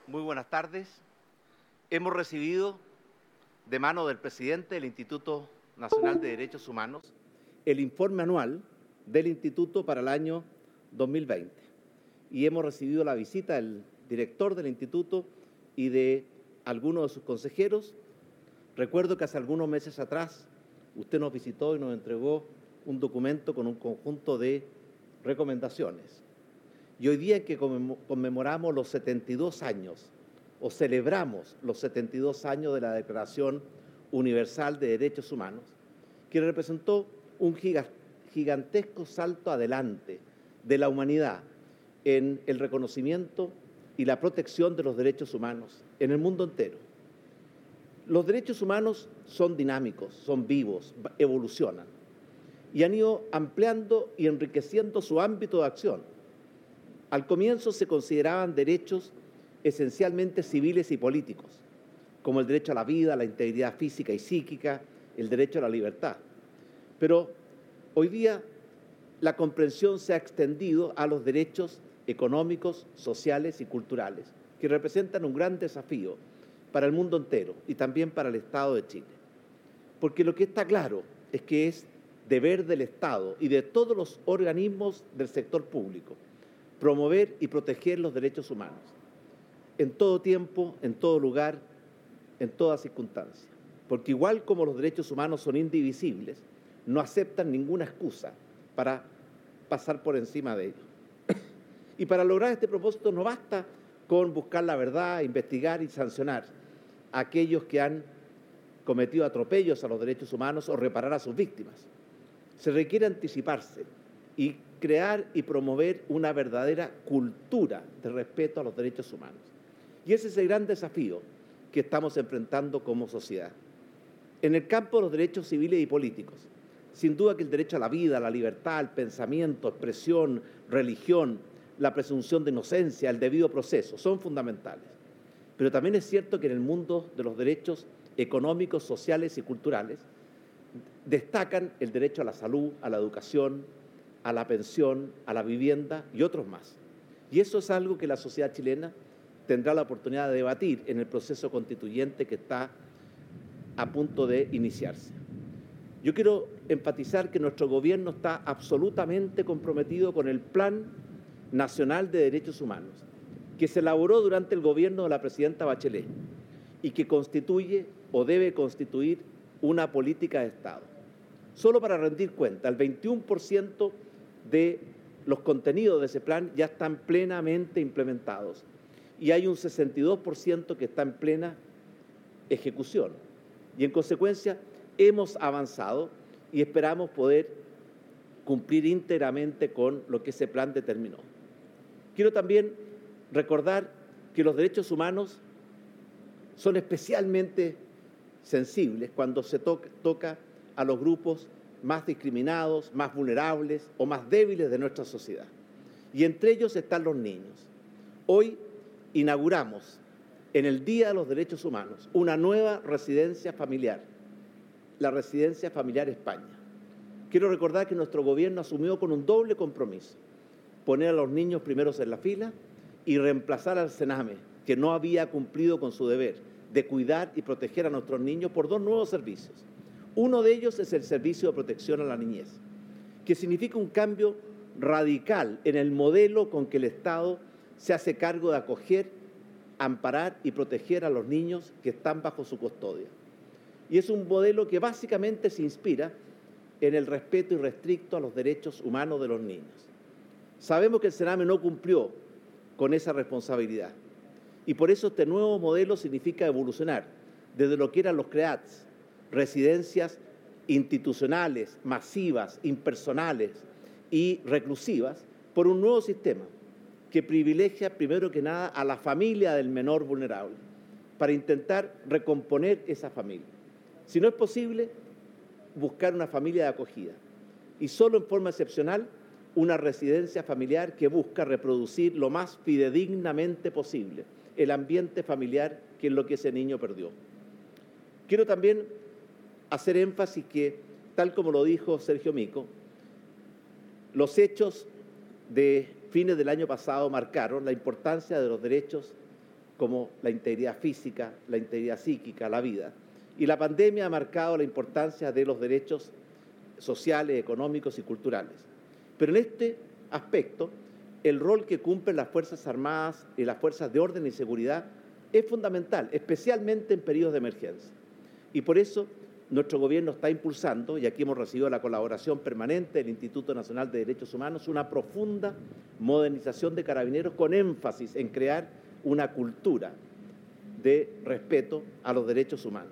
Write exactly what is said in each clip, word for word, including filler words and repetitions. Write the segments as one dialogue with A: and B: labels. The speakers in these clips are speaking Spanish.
A: Muy buenas tardes. Hemos recibido de mano del presidente del Instituto Nacional de Derechos Humanos el informe anual del Instituto para el año dos mil veinte. Y hemos recibido la visita del director del Instituto y de algunos de sus consejeros. Recuerdo que hace algunos meses atrás usted nos visitó y nos entregó un documento con un conjunto de recomendaciones. Y hoy día que conmemoramos los setenta y dos años, o celebramos los setenta y dos años de la Declaración Universal de Derechos Humanos, que representó un gigantesco salto adelante de la humanidad en el reconocimiento y la protección de los derechos humanos en el mundo entero. Los derechos humanos son dinámicos, son vivos, evolucionan y han ido ampliando y enriqueciendo su ámbito de acción. Al comienzo se consideraban derechos esencialmente civiles y políticos, como el derecho a la vida, la integridad física y psíquica, el derecho a la libertad. Pero hoy día la comprensión se ha extendido a los derechos económicos, sociales y culturales, que representan un gran desafío para el mundo entero y también para el Estado de Chile. Porque lo que está claro es que es deber del Estado y de todos los organismos del sector público promover y proteger los derechos humanos en todo tiempo, en todo lugar, en toda circunstancia. Porque igual como los derechos humanos son indivisibles, no aceptan ninguna excusa para pasar por encima de ellos. Y para lograr este propósito no basta con buscar la verdad, investigar y sancionar a aquellos que han cometido atropellos a los derechos humanos o reparar a sus víctimas. Se requiere anticiparse y crear y promover una verdadera cultura de respeto a los derechos humanos. Y ese es el gran desafío que estamos enfrentando como sociedad. En el campo de los derechos civiles y políticos, sin duda que el derecho a la vida, a la libertad, al pensamiento, expresión, religión, la presunción de inocencia, el debido proceso, son fundamentales. Pero también es cierto que en el mundo de los derechos económicos, sociales y culturales destacan el derecho a la salud, a la educación, a la pensión, a la vivienda y otros más. Y eso es algo que la sociedad chilena tendrá la oportunidad de debatir en el proceso constituyente que está a punto de iniciarse. Yo quiero enfatizar que nuestro gobierno está absolutamente comprometido con el Plan Nacional de Derechos Humanos, que se elaboró durante el gobierno de la presidenta Bachelet y que constituye o debe constituir una política de Estado. Solo para rendir cuenta, el veintiuno por ciento de los contenidos de ese plan ya están plenamente implementados y hay un sesenta y dos por ciento que está en plena ejecución. Y en consecuencia hemos avanzado y esperamos poder cumplir íntegramente con lo que ese plan determinó. Quiero también recordar que los derechos humanos son especialmente sensibles cuando se toca, toca a los grupos más discriminados, más vulnerables o más débiles de nuestra sociedad. Y entre ellos están los niños. Hoy inauguramos, en el Día de los Derechos Humanos, una nueva residencia familiar, la Residencia Familiar España. Quiero recordar que nuestro gobierno asumió con un doble compromiso: poner a los niños primeros en la fila y reemplazar al CENAME, que no había cumplido con su deber de cuidar y proteger a nuestros niños, por dos nuevos servicios. Uno de ellos es el Servicio de Protección a la Niñez, que significa un cambio radical en el modelo con que el Estado se hace cargo de acoger, amparar y proteger a los niños que están bajo su custodia. Y es un modelo que básicamente se inspira en el respeto irrestricto a los derechos humanos de los niños. Sabemos que el CENAME no cumplió con esa responsabilidad y por eso este nuevo modelo significa evolucionar desde lo que eran los CREATS, residencias institucionales, masivas, impersonales y reclusivas, por un nuevo sistema que privilegia primero que nada a la familia del menor vulnerable para intentar recomponer esa familia. Si no es posible, buscar una familia de acogida y solo en forma excepcional una residencia familiar que busca reproducir lo más fidedignamente posible el ambiente familiar que es lo que ese niño perdió. Quiero también hacer énfasis que, tal como lo dijo Sergio Mico, los hechos de fines del año pasado marcaron la importancia de los derechos como la integridad física, la integridad psíquica, la vida. Y la pandemia ha marcado la importancia de los derechos sociales, económicos y culturales. Pero en este aspecto, el rol que cumplen las Fuerzas Armadas y las Fuerzas de Orden y Seguridad es fundamental, especialmente en periodos de emergencia. Y por eso nuestro gobierno está impulsando, y aquí hemos recibido la colaboración permanente del Instituto Nacional de Derechos Humanos, una profunda modernización de Carabineros con énfasis en crear una cultura de respeto a los derechos humanos.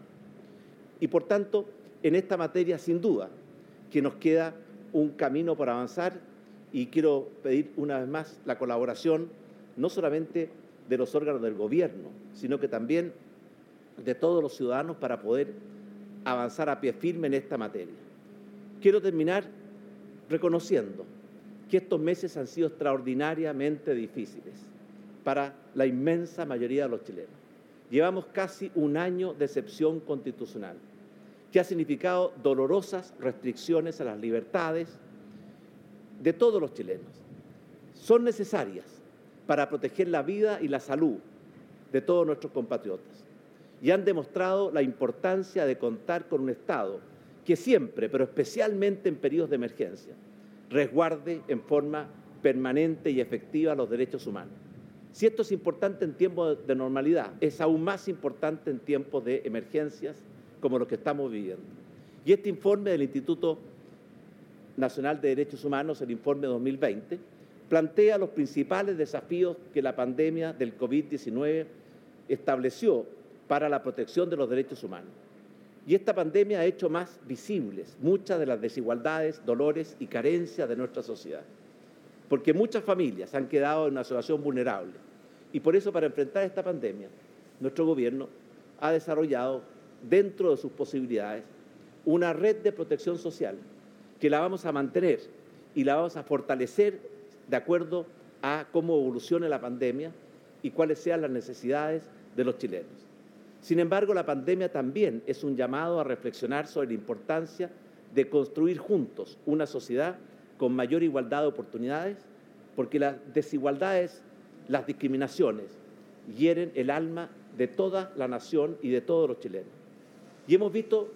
A: Y por tanto, en esta materia, sin duda, que nos queda un camino por avanzar, y quiero pedir una vez más la colaboración no solamente de los órganos del gobierno, sino que también de todos los ciudadanos para poder avanzar a pie firme en esta materia. Quiero terminar reconociendo que estos meses han sido extraordinariamente difíciles para la inmensa mayoría de los chilenos. Llevamos casi un año de excepción constitucional, que ha significado dolorosas restricciones a las libertades de todos los chilenos. Son necesarias para proteger la vida y la salud de todos nuestros compatriotas y han demostrado la importancia de contar con un Estado que siempre, pero especialmente en periodos de emergencia, resguarde en forma permanente y efectiva los derechos humanos. Si esto es importante en tiempos de normalidad, es aún más importante en tiempos de emergencias como los que estamos viviendo. Y este informe del Instituto Nacional de Derechos Humanos, el informe dos mil veinte, plantea los principales desafíos que la pandemia del COVID diecinueve estableció para la protección de los derechos humanos. Y esta pandemia ha hecho más visibles muchas de las desigualdades, dolores y carencias de nuestra sociedad, porque muchas familias han quedado en una situación vulnerable. Y por eso, para enfrentar esta pandemia, nuestro gobierno ha desarrollado, dentro de sus posibilidades, una red de protección social que la vamos a mantener y la vamos a fortalecer de acuerdo a cómo evolucione la pandemia y cuáles sean las necesidades de los chilenos. Sin embargo, la pandemia también es un llamado a reflexionar sobre la importancia de construir juntos una sociedad con mayor igualdad de oportunidades, porque las desigualdades, las discriminaciones, hieren el alma de toda la nación y de todos los chilenos. Y hemos visto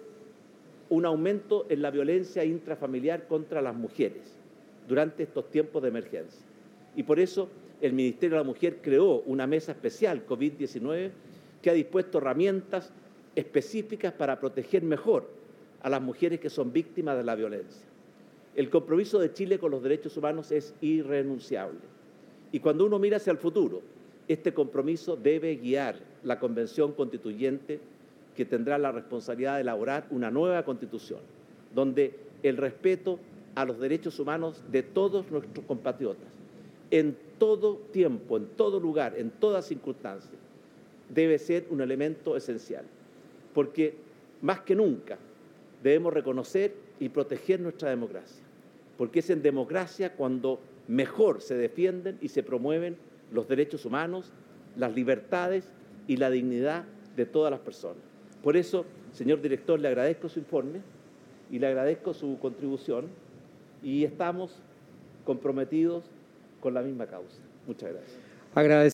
A: un aumento en la violencia intrafamiliar contra las mujeres durante estos tiempos de emergencia. Y por eso el Ministerio de la Mujer creó una mesa especial COVID diecinueve que ha dispuesto herramientas específicas para proteger mejor a las mujeres que son víctimas de la violencia. El compromiso de Chile con los derechos humanos es irrenunciable. Y cuando uno mira hacia el futuro, este compromiso debe guiar la Convención Constituyente, que tendrá la responsabilidad de elaborar una nueva Constitución, donde el respeto a los derechos humanos de todos nuestros compatriotas, en todo tiempo, en todo lugar, en todas circunstancias, debe ser un elemento esencial, porque más que nunca debemos reconocer y proteger nuestra democracia, porque es en democracia cuando mejor se defienden y se promueven los derechos humanos, las libertades y la dignidad de todas las personas. Por eso, señor director, le agradezco su informe y le agradezco su contribución y estamos comprometidos con la misma causa. Muchas gracias.